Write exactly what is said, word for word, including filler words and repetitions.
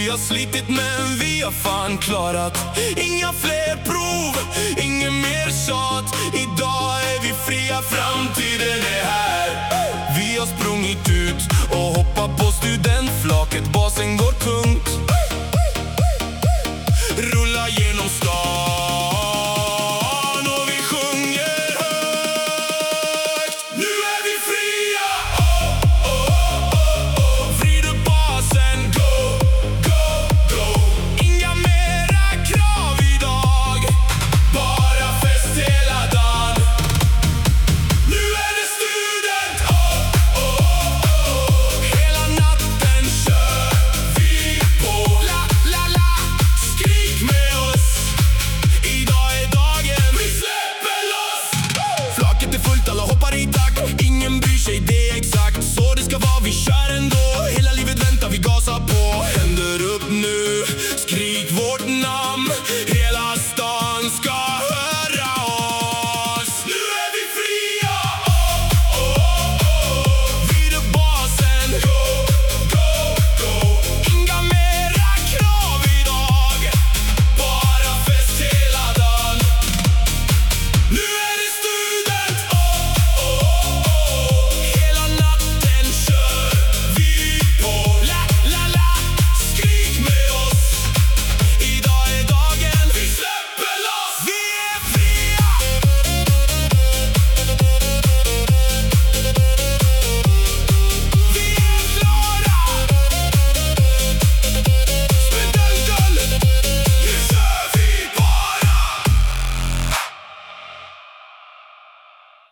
har slitit men vi har fan klarat. Inga fler prov, inget mer tjat. Idag är vi fria, framtiden är här. Vi har sprungit ut och hoppat på studentflaket. Basen går tungt.